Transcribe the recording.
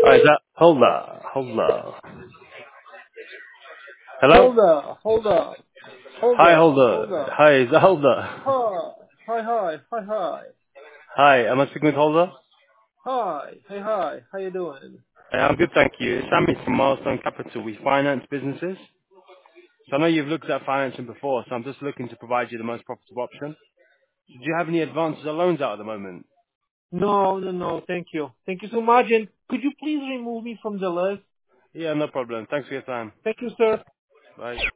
Hi, is that Holder? Hello? Hold up, hold up, hold Hi, up, hold Holder. up. Hi, is that Holder? Hi, hi, hi, hi, hi. Hi, am I speaking with Holder? Hi, hey, hi. How you doing? I'm good, thank you. It's Sammy from Milestone Capital. We finance businesses. So I know you've looked at financing before, so I'm just looking to provide you the most profitable option. Do you have any advances or loans out at the moment? No, no, no. Thank you. Thank you so much. And could you please remove me from the list? Yeah, no problem. Thanks for your time. Thank you, sir. Bye.